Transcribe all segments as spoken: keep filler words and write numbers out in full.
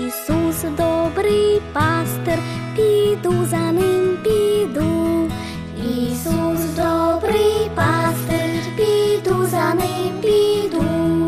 Ісус добрий пастир, піду за ним, піду. Ісус добрий пастир, піду за ним, піду.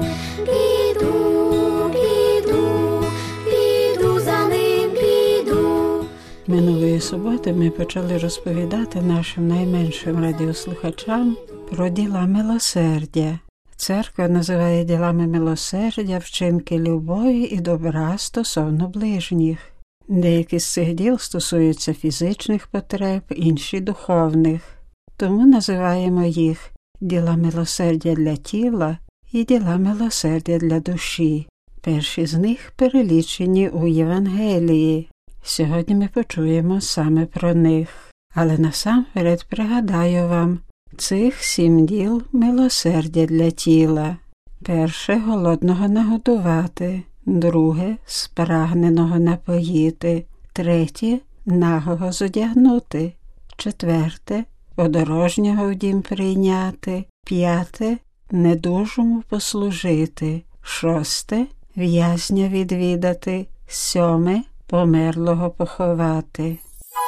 Піду, піду, піду за ним, піду. Минулої суботи ми почали розповідати нашим найменшим радіослухачам про діла милосердя. Церква називає ділами милосердя вчинки любові і добра стосовно ближніх. Деякі з цих діл стосуються фізичних потреб, інші – духовних. Тому називаємо їх діла милосердя для тіла і діла милосердя для душі. Перші з них перелічені у Євангелії. Сьогодні ми почуємо саме про них. Але насамперед пригадаю вам цих сім діл милосердя для тіла. Перше – голодного нагодувати. Друге – спрагненого напоїти. Третє – нагого зодягнути. Четверте – подорожнього в дім прийняти. П'яте – недужому послужити. Шосте – в'язня відвідати. Сьоме – померлого поховати.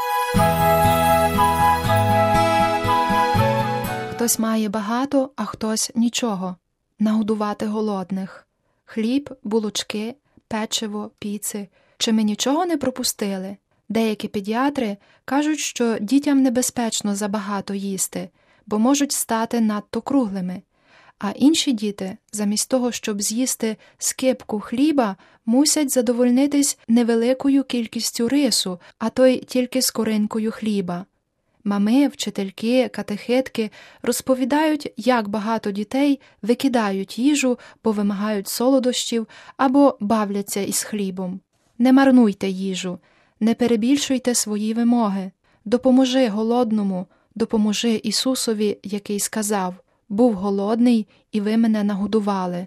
Хтось має багато, а хтось нічого. Нагодувати голодних. Хліб, булочки, печиво, піци. Чи ми нічого не пропустили? Деякі педіатри кажуть, що дітям небезпечно забагато їсти, бо можуть стати надто круглими. А інші діти, замість того, щоб з'їсти скипку хліба, мусять задовольнитись невеликою кількістю рису, а то й тільки скоринкою хліба. Мами, вчительки, катехетки розповідають, як багато дітей викидають їжу, бо вимагають солодощів або бавляться із хлібом. Не марнуйте їжу, не перебільшуйте свої вимоги. Допоможи голодному, допоможи Ісусові, який сказав: «Був голодний, і ви мене нагодували».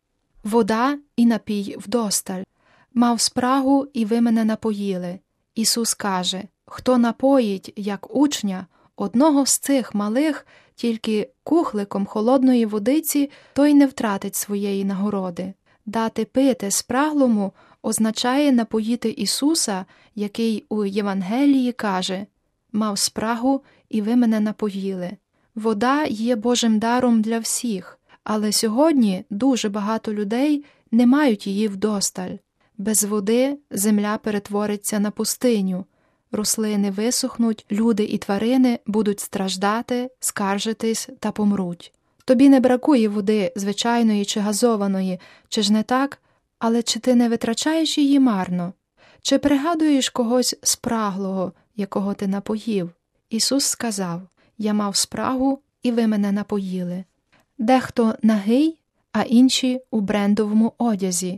Вода і напій вдосталь. Мав спрагу, і ви мене напоїли. Ісус каже: «Хто напоїть, як учня, одного з цих малих, тільки кухликом холодної водиці, той не втратить своєї нагороди». Дати пити спраглому означає напоїти Ісуса, який у Євангелії каже: «Мав спрагу, і ви мене напоїли». Вода є Божим даром для всіх, але сьогодні дуже багато людей не мають її вдосталь. Без води земля перетвориться на пустиню, рослини висохнуть, люди і тварини будуть страждати, скаржитись та помруть. Тобі не бракує води звичайної чи газованої, чи ж не так? Але чи ти не витрачаєш її марно? Чи пригадуєш когось спраглого, якого ти напоїв? Ісус сказав: «Я мав спрагу, і ви мене напоїли». Дехто нагий, а інші у брендовому одязі.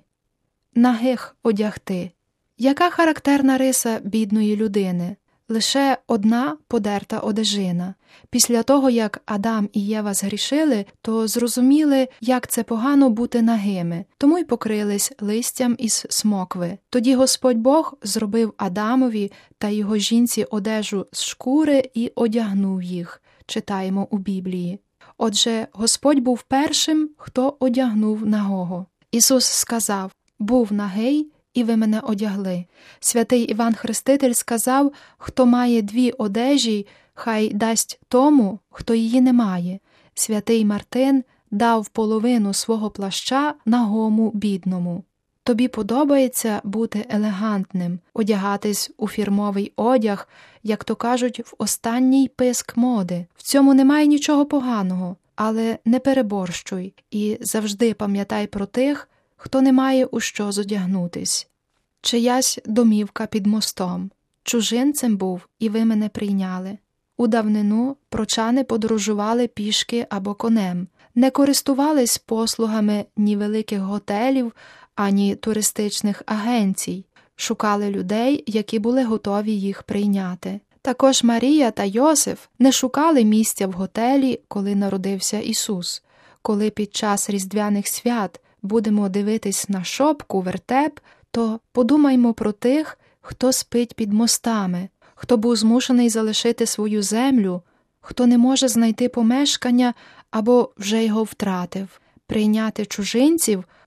Нагих одягти. Яка характерна риса бідної людини? Лише одна подерта одежина. Після того, як Адам і Єва згрішили, то зрозуміли, як це погано бути нагими, тому й покрились листям із смокви. Тоді Господь Бог зробив Адамові та його жінці одежу з шкури і одягнув їх, читаємо у Біблії. Отже, Господь був першим, хто одягнув нагого. Ісус сказав: «Був нагий, і ви мене одягли». Святий Іван Хреститель сказав: «Хто має дві одежі, хай дасть тому, хто її не має». Святий Мартин дав половину свого плаща нагому бідному. Тобі подобається бути елегантним, одягатись у фірмовий одяг, як то кажуть, в останній писк моди. В цьому немає нічого поганого, але не переборщуй і завжди пам'ятай про тих, хто не має у що зодягнутись. Чиясь домівка під мостом. Чужинцем був, і ви мене прийняли. У давнину прочани подорожували пішки або конем, не користувались послугами ні великих готелів, ані туристичних агенцій, шукали людей, які були готові їх прийняти. Також Марія та Йосиф не шукали місця в готелі, коли народився Ісус. Коли під час різдвяних свят будемо дивитись на шопку, вертеп, то подумаймо про тих, хто спить під мостами, хто був змушений залишити свою землю, хто не може знайти помешкання або вже його втратив. Прийняти чужинців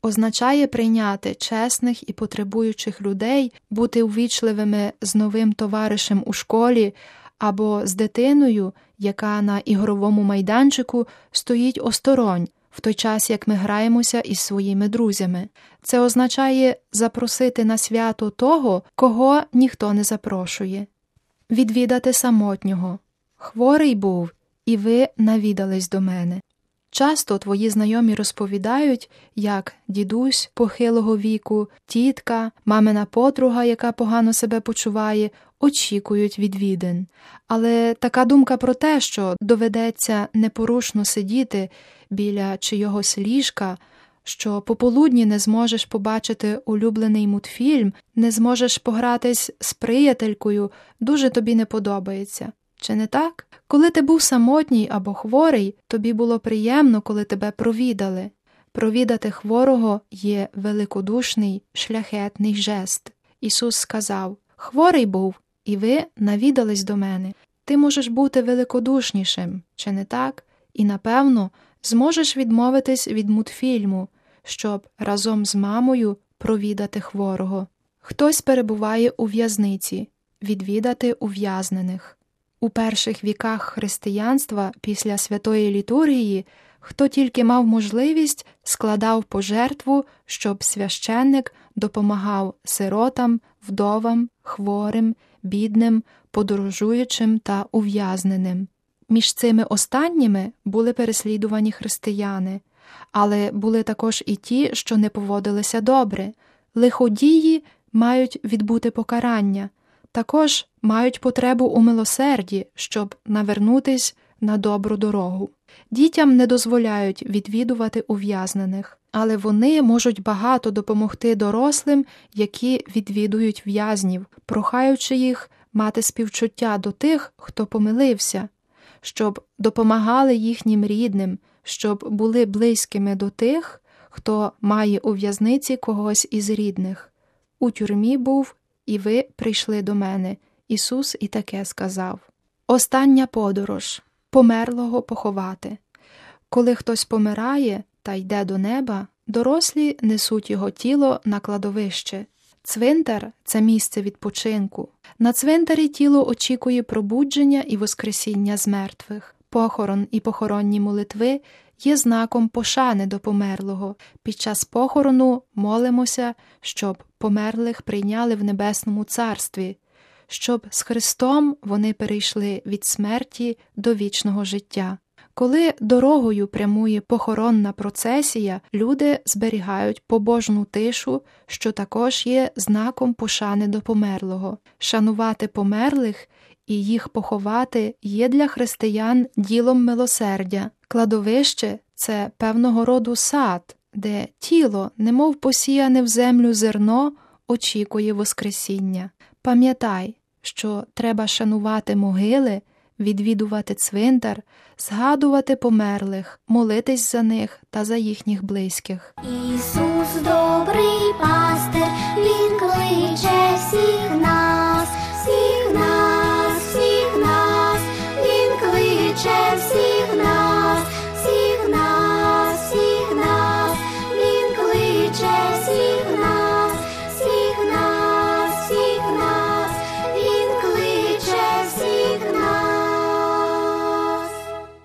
означає прийняти чесних і потребуючих людей, бути увічливими з новим товаришем у школі або з дитиною, яка на ігровому майданчику стоїть осторонь, в той час, як ми граємося із своїми друзями. Це означає запросити на свято того, кого ніхто не запрошує. Відвідати самотнього. Хворий був, і ви навідались до мене. Часто твої знайомі розповідають, як дідусь похилого віку, тітка, мамина подруга, яка погано себе почуває, очікують відвідин. Але така думка про те, що доведеться непорушно сидіти біля чийогось ліжка, що пополудні не зможеш побачити улюблений мультфільм, не зможеш погратись з приятелькою, дуже тобі не подобається. Чи не так? Коли ти був самотній або хворий, тобі було приємно, коли тебе провідали. Провідати хворого є великодушний, шляхетний жест. Ісус сказав: «Хворий був, і ви навідались до мене». Ти можеш бути великодушнішим, чи не так? І, напевно, зможеш відмовитись від мультфільму, щоб разом з мамою провідати хворого. Хтось перебуває у в'язниці, відвідати ув'язнених. У перших віках християнства після святої літургії хто тільки мав можливість, складав пожертву, щоб священник допомагав сиротам, вдовам, хворим, бідним, подорожуючим та ув'язненим. Між цими останніми були переслідувані християни, але були також і ті, що не поводилися добре. Лиходії мають відбути покарання, також мають потребу у милосерді, щоб навернутись на добру дорогу. Дітям не дозволяють відвідувати ув'язнених, але вони можуть багато допомогти дорослим, які відвідують в'язнів, прохаючи їх мати співчуття до тих, хто помилився, щоб допомагали їхнім рідним, щоб були близькими до тих, хто має у в'язниці когось із рідних. У тюрмі був, і ви прийшли до мене. Ісус і таке сказав. Остання подорож. Померлого поховати. Коли хтось помирає та йде до неба, дорослі несуть його тіло на кладовище. Цвинтар – це місце відпочинку. На цвинтарі тіло очікує пробудження і воскресіння з мертвих. Похорон і похоронні молитви є знаком пошани до померлого. Під час похорону молимося, щоб померлих прийняли в Небесному Царстві, щоб з Христом вони перейшли від смерті до вічного життя. Коли дорогою прямує похоронна процесія, люди зберігають побожну тишу, що також є знаком пошани до померлого. Шанувати померлих і їх поховати є для християн ділом милосердя. Кладовище – це певного роду сад, де тіло, немов посіяне в землю зерно, очікує воскресіння. Пам'ятай, що треба шанувати могили, відвідувати цвинтар, згадувати померлих, молитись за них та за їхніх близьких. Ісус добрий пастир, Він кличе всіх нас.